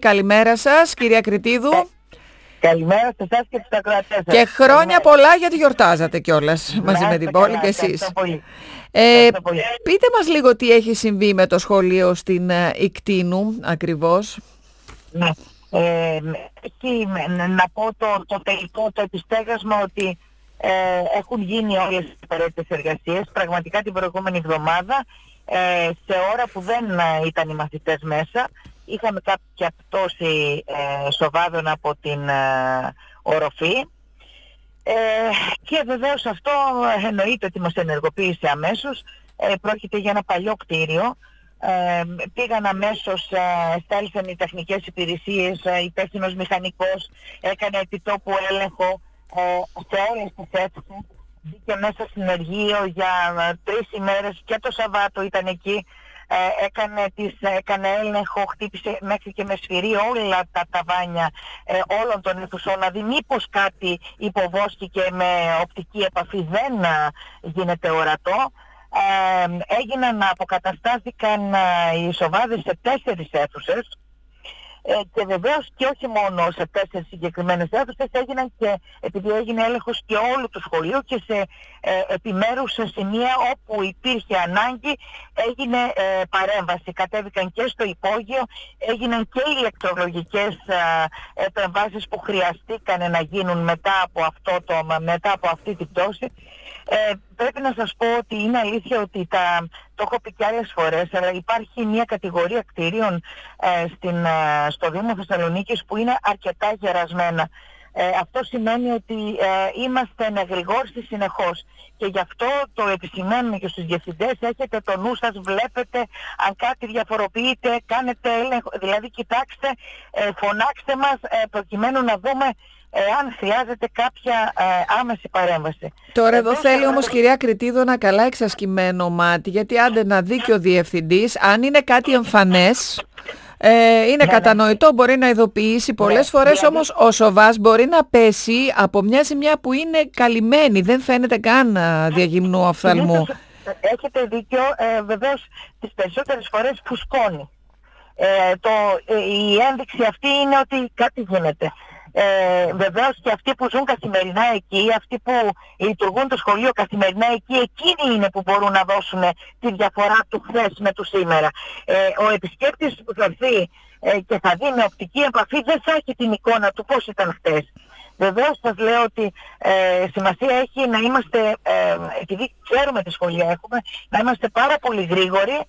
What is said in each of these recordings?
καλημέρα σας, κυρία Κρητίδου. Καλημέρα σε εσάς και τους ακροατές σας. Και χρόνια πολλά, γιατί γιορτάζατε κιόλας μαζί με την πόλη και εσείς. Πείτε μας λίγο τι έχει συμβεί με το σχολείο στην Ικτίνου ακριβώς. Ναι. Να πω το τελικό, το επιστέγασμα ότι έχουν γίνει όλες οι απαραίτητες εργασίες. Πραγματικά την προηγούμενη εβδομάδα, σε ώρα που δεν ήταν οι μαθητές μέσα, είχαμε κάποια πτώση σοβάδων από την οροφή. Και βεβαίως αυτό εννοείται ότι μας ενεργοποίησε αμέσως. Πρόκειται για ένα παλιό κτίριο. Πήγαν αμέσως, στάλησαν οι τεχνικές υπηρεσίες, υπεύθυνος μηχανικός έκανε επιτόπου έλεγχο σε όλες τις αίθουσες. Μπήκε μέσα συνεργείο για 3 ημέρες και το Σαββάτο ήταν εκεί. Έκανε έλεγχο, χτύπησε μέχρι και με σφυρί όλα τα ταβάνια όλων των αιθουσών, να δει μήπως κάτι υποβόσκηκε με οπτική επαφή, δεν γίνεται ορατό. Αποκαταστάθηκαν οι σοβάδες σε 4 αίθουσες και βεβαίως και όχι μόνο σε 4 συγκεκριμένες αίθουσες, έγιναν και, επειδή έγινε έλεγχος και όλου του σχολείου, και σε επιμέρους σημεία όπου υπήρχε ανάγκη έγινε παρέμβαση. Κατέβηκαν και στο υπόγειο, έγιναν και ηλεκτρολογικές επεμβάσεις που χρειαστήκαν να γίνουν μετά από αυτή την πτώση. Πρέπει να σας πω ότι είναι αλήθεια ότι το έχω πει και άλλες φορές, αλλά υπάρχει μια κατηγορία κτίριων στο Δήμο Θεσσαλονίκης που είναι αρκετά γερασμένα. Αυτό σημαίνει ότι είμαστε εν εγρηγόρση συνεχώς, και γι' αυτό το επισημαίνουμε και στους διευθυντές. Έχετε το νου σας, βλέπετε αν κάτι διαφοροποιείται, κάνετε έλεγχο, δηλαδή κοιτάξτε, φωνάξτε μας προκειμένου να δούμε αν χρειάζεται κάποια άμεση παρέμβαση. Τώρα εδώ θέλει όμως, κυρία Κρητίδου, ένα καλά εξασκημένο μάτι, γιατί άντε να δει και ο διευθυντής, αν είναι κάτι εμφανές, είναι κατανοητό, μπορεί να ειδοποιήσει πολλές φορές, δηλαδή, όμως ο σοβάς μπορεί να πέσει από μια ζημιά που είναι καλυμμένη, δεν φαίνεται καν διαγυμνού οφθαλμού. Έχετε δίκιο, βεβαίως τις περισσότερες φορές φουσκώνει. Η ένδειξη αυτή είναι ότι κάτι γίνεται. Βεβαίως και αυτοί που ζουν καθημερινά εκεί, αυτοί που λειτουργούν το σχολείο καθημερινά εκεί, εκείνοι είναι που μπορούν να δώσουν τη διαφορά του χθες με του σήμερα. Ο επισκέπτης που θα έρθει και θα δει με οπτική επαφή δεν θα έχει την εικόνα του πώς ήταν χθες. Βεβαίως σας λέω ότι σημασία έχει να είμαστε, επειδή ξέρουμε τι σχολεία έχουμε, να είμαστε πάρα πολύ γρήγοροι,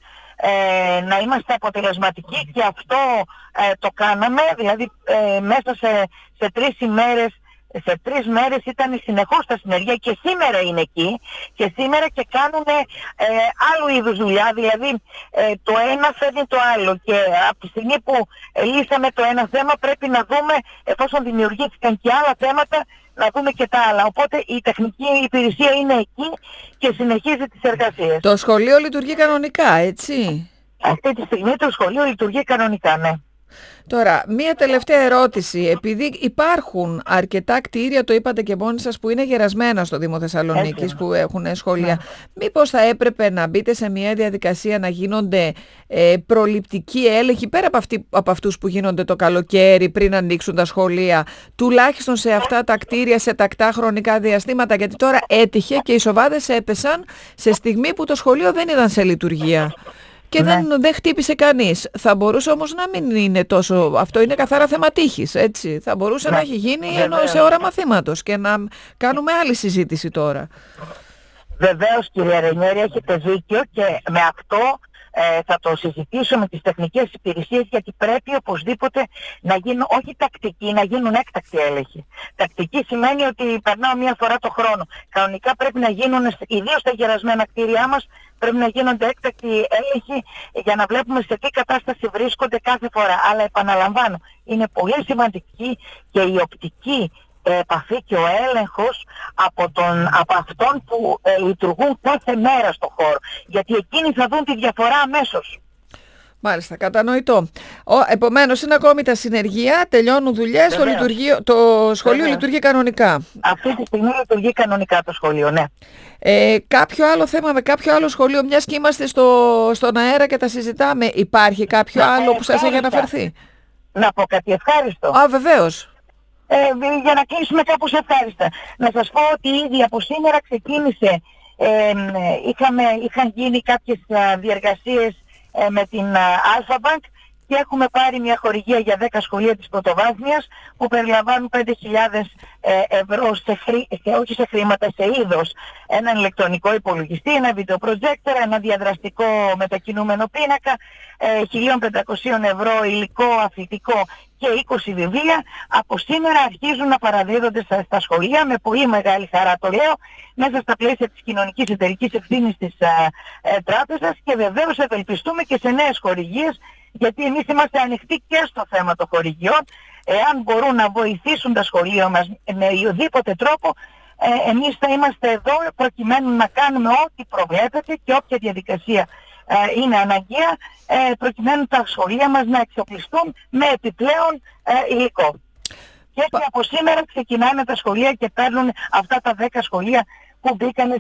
να είμαστε αποτελεσματικοί, και αυτό το κάναμε. Δηλαδή μέσα σε 3 ημέρες, σε 3 μέρες ήταν συνεχώς στα συνεργεία, και σήμερα είναι εκεί και σήμερα και κάνουν άλλου είδους δουλειά. Δηλαδή το ένα φέρνει το άλλο, και από τη στιγμή που λύσαμε το ένα θέμα πρέπει να δούμε, εφόσον δημιουργήθηκαν και άλλα θέματα, να δούμε και τα άλλα. Οπότε η τεχνική υπηρεσία είναι εκεί και συνεχίζει τις εργασίες. Το σχολείο λειτουργεί κανονικά, έτσι? Αυτή τη στιγμή το σχολείο λειτουργεί κανονικά, ναι. Τώρα, μία τελευταία ερώτηση. Επειδή υπάρχουν αρκετά κτίρια, το είπατε και μόνοι σας, που είναι γερασμένα στο Δήμο Θεσσαλονίκης, που έχουν σχολεία, μήπως θα έπρεπε να μπείτε σε μια διαδικασία να γίνονται προληπτικοί έλεγχοι, πέρα από αυτούς που γίνονται το καλοκαίρι πριν ανοίξουν τα σχολεία, τουλάχιστον σε αυτά τα κτίρια σε τακτά χρονικά διαστήματα? Γιατί τώρα έτυχε και οι σοβάδες έπεσαν σε στιγμή που το σχολείο δεν ήταν σε λειτουργία. Και δεν χτύπησε κανείς. Θα μπορούσε όμως να μην είναι τόσο... Αυτό είναι καθαρά θέμα τύχης, έτσι. Θα μπορούσε να έχει γίνει σε ώρα μαθήματος και να κάνουμε άλλη συζήτηση τώρα. Βεβαίως, κυρία Ρενιέρη, έχετε δίκιο, και με αυτό θα το συζητήσω με τις τεχνικές υπηρεσίες, γιατί πρέπει οπωσδήποτε να γίνουν, όχι τακτικοί, να γίνουν έκτακτοι έλεγχοι. Τακτική σημαίνει ότι περνάω 1 φορά το χρόνο. Κανονικά πρέπει να γίνουν, ιδίως στα γερασμένα κτίρια μας, πρέπει να γίνονται έκτακτοι έλεγχοι για να βλέπουμε σε τι κατάσταση βρίσκονται κάθε φορά. Αλλά επαναλαμβάνω, είναι πολύ σημαντική και η οπτική επαφή και ο έλεγχος από αυτόν που λειτουργούν κάθε μέρα στο χώρο. Γιατί εκείνοι θα δουν τη διαφορά αμέσως. Μάλιστα, κατανοητό. Επομένως, είναι ακόμη τα συνεργεία, τελειώνουν δουλειές, το σχολείο λειτουργεί κανονικά. Αυτή τη στιγμή λειτουργεί κανονικά το σχολείο, ναι. Κάποιο άλλο θέμα με κάποιο άλλο σχολείο, μιας και είμαστε στον αέρα και τα συζητάμε, υπάρχει κάποιο άλλο που σας έχει αναφερθεί? Να πω κάτι ευχάριστο. Βεβαίως. Για να κλείσουμε κάπως ευχάριστα. Να σας πω ότι ήδη από σήμερα ξεκίνησε, είχαν γίνει κάποιες διεργασίες με την Alpha Bank και έχουμε πάρει μια χορηγία για 10 σχολεία της πρωτοβάθμιας που περιλαμβάνουν 5.000 ευρώ όχι σε χρήματα, σε είδος. Έναν ηλεκτρονικό υπολογιστή, ένα βιντεοπροτζέκτορ, ένα διαδραστικό μετακινούμενο πίνακα, 1.500 ευρώ υλικό αθλητικό και 20 βιβλία. Από σήμερα αρχίζουν να παραδίδονται στα σχολεία, με πολύ μεγάλη χαρά το λέω, μέσα στα πλαίσια της κοινωνικής εταιρικής ευθύνης της τράπεζας, και βεβαίως ευελπιστούμε και σε νέες χορηγίες, γιατί εμείς είμαστε ανοιχτοί και στο θέμα των χορηγιών. Εάν μπορούν να βοηθήσουν τα σχολεία μας με οποιοδήποτε τρόπο, εμείς θα είμαστε εδώ προκειμένου να κάνουμε ό,τι προβλέπεται και όποια διαδικασία είναι αναγκαία, προκειμένου τα σχολεία μας να εξοπλιστούν με επιπλέον υλικό. Και έτσι από σήμερα ξεκινάνε τα σχολεία και παίρνουν αυτά τα 10 σχολεία που μπήκανε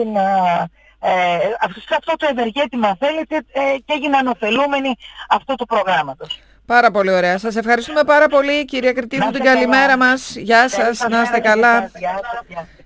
σε αυτό το ευεργέτημα, θέλετε, και έγιναν ωφελούμενοι αυτού του προγράμματος. Πάρα πολύ ωραία. Σας ευχαριστούμε πάρα πολύ, κυρία Κρητίδου, την καλημέρα μας. Γεια σας, να είστε καλά. Γεια σας.